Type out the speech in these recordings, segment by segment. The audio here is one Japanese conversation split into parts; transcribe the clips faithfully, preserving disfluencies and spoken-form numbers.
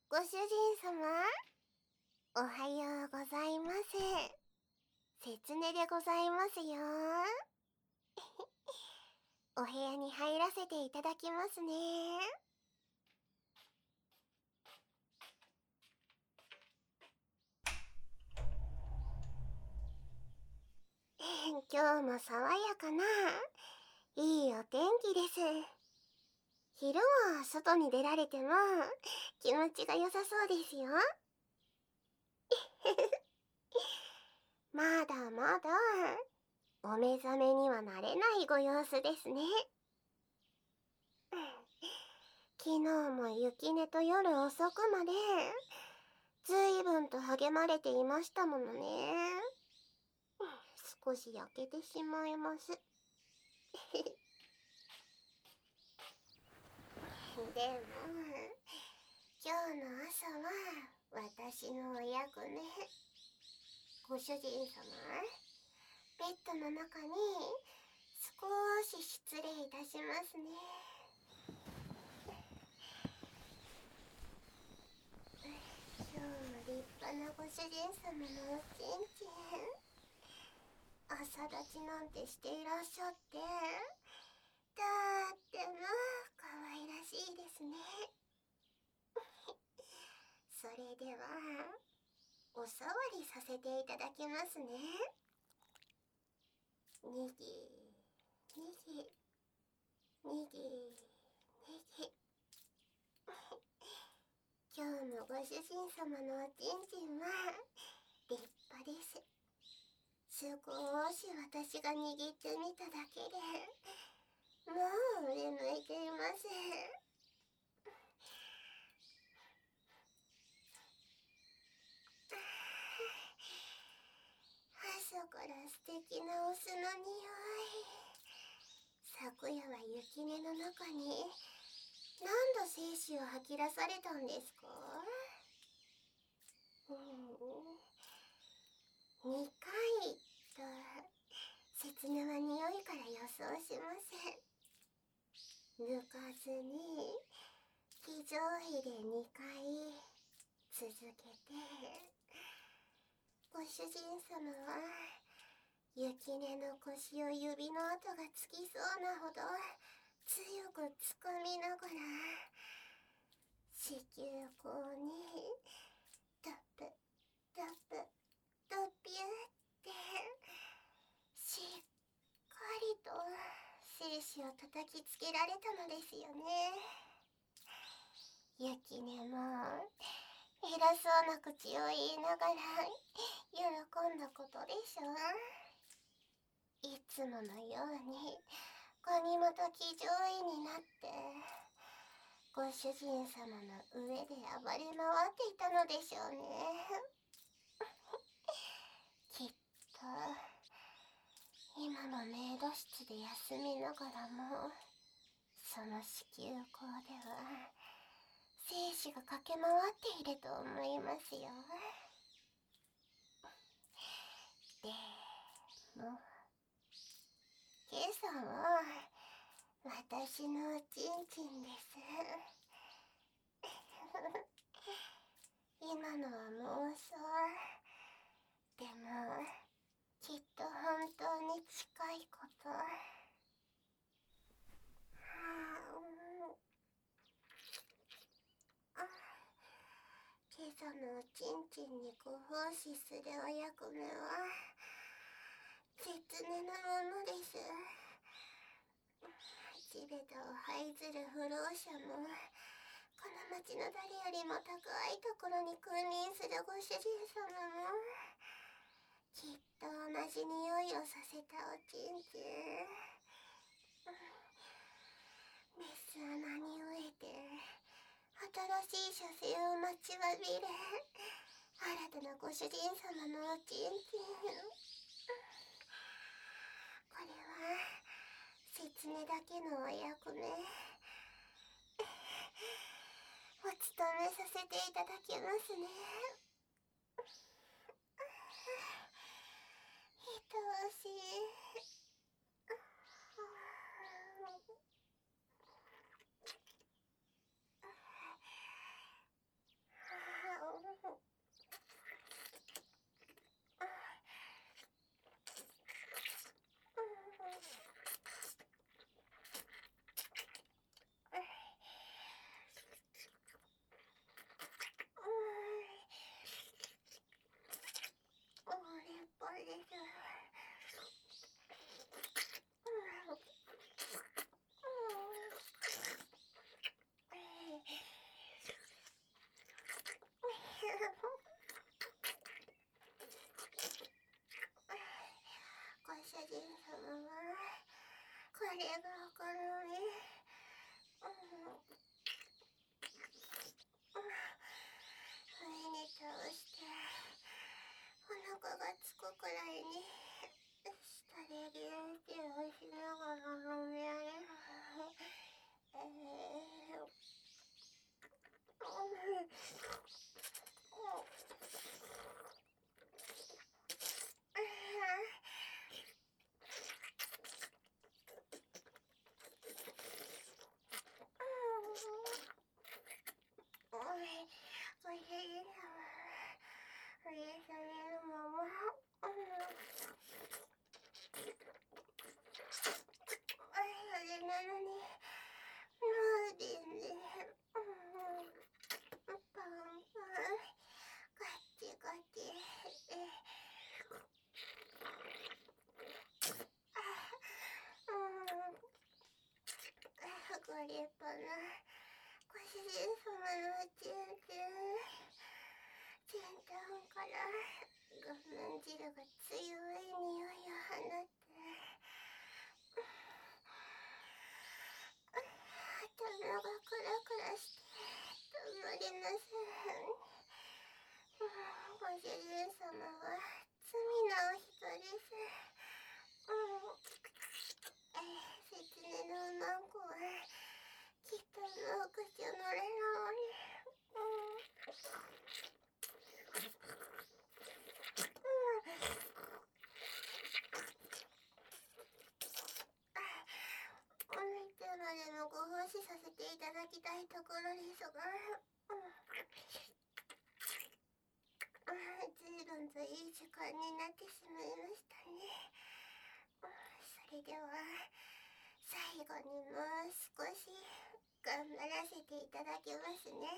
ご主人様、おはようございます。せつねでございますよ。お部屋に入らせていただきますね。今日も爽やかないいお天気です。昼は外に出られても気持ちが良さそうですよ。まだまだお目覚めにはなれないご様子ですね。昨日も雪音と夜遅くまでずいぶんと励まれていましたものね。少し焼けてしまいます。でも今日の朝は私のお役目。ご主人様、ベッドの中に少し失礼いたしますね。今日も立派なご主人様のおちんちん、朝立ちなんてしていらっしゃって、とっても可愛らしいですね。それではおさわりさせていただきますね。にぎにぎにぎにぎ。今日のご主人様のおちんちんは立派です。少し私が握ってみただけでもう上向いています。朝から素敵なお酢の匂い。昨夜は雪音の中に何度精子を吐き出されたんですか？うん、にかいと切なな匂いから予想します。抜かずに非常位でにかい続けて、ご主人様は雪音の腰を指の跡がつきそうなほど強くつかみながら子宮口にタップタップドピューってしっかりと精子を叩きつけられたのですよね。雪音も偉そうな口を言いながら喜んだことでしょう。いつものようにガニ股騎乗位になってご主人様の上で暴れ回っていたのでしょうね。きっと今もメイド室で休みながらもその子宮口では精子が駆け回っていると思いますよ。でも今朝は私のおちんちんです。今のは妄想でもきっと本当に近いこと。はあ、今朝のおちんちんにご奉仕するお役目は切ねなものです。地べたを這いずる不老者もこの町の誰よりも高いところに君臨するご主人様もきっと同じ匂いをさせたおちんちん。メス穴に飢えて新しい射精を待ちわびる新たなご主人様のおちんちん。これは切ねだけのお役目。お務めさせていただきますね。愛おしい。 ご立派なご主人様のおちんちん、先端からガムン汁が強い匂いを放って頭がクラクラしてたまりません。ご主人様は罪なお人です。せつねのうまんこはきっとのお口をのれなおり、おみてまでもご奉仕させていただきたいところですが、ずいぶんといい時間になってしまいましたね。それでは最後にもう少し頑張らせていただきますね。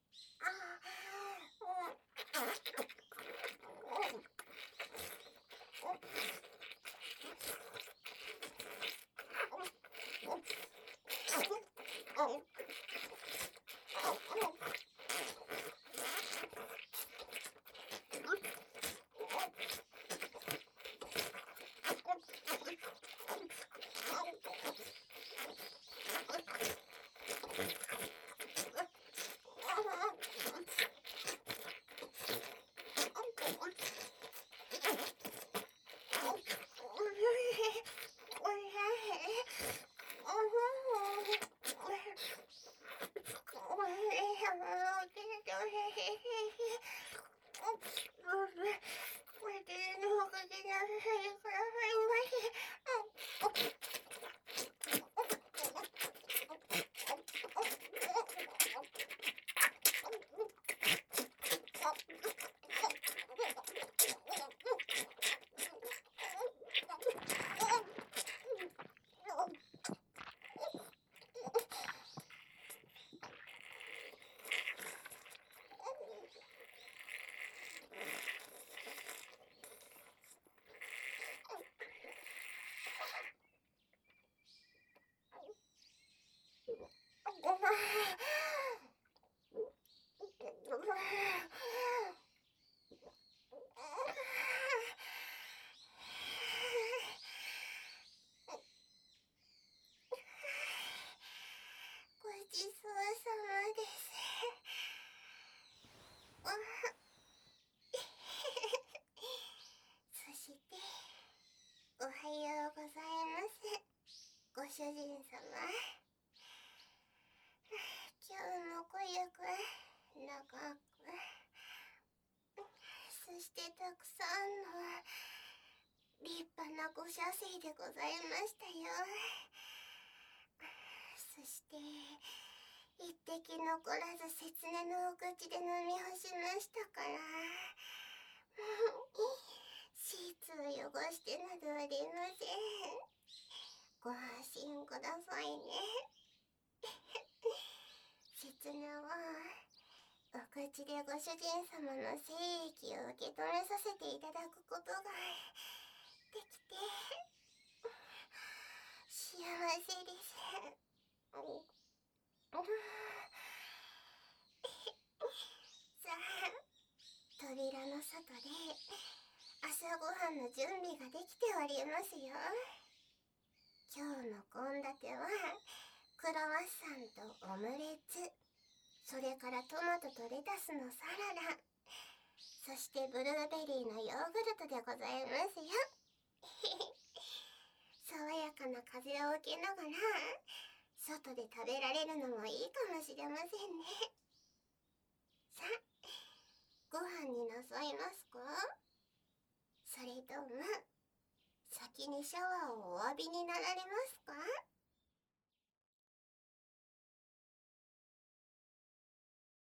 ごちそうさまです。そしておはようございます、ご主人様。今日も濃ゆく長く、そしてたくさんの立派なご射精でございましたよ。そして一滴残らずせつねのお口で飲み干しましたから、シーツを汚してなどありません。ご安心くださいね。せつねはお口でご主人様の精液を受け止めさせていただくことができて幸せです。さあ、扉の外で朝ごはんの準備ができておりますよ。今日の献立はクロワッサンとオムレツ、それからトマトとレタスのサラダ、そしてブルーベリーのヨーグルトでございますよ。爽やかな風を受けながら外で食べられるのもいいかもしれませんね。ささいますか？それとも先にシャワーをお浴びになられますか？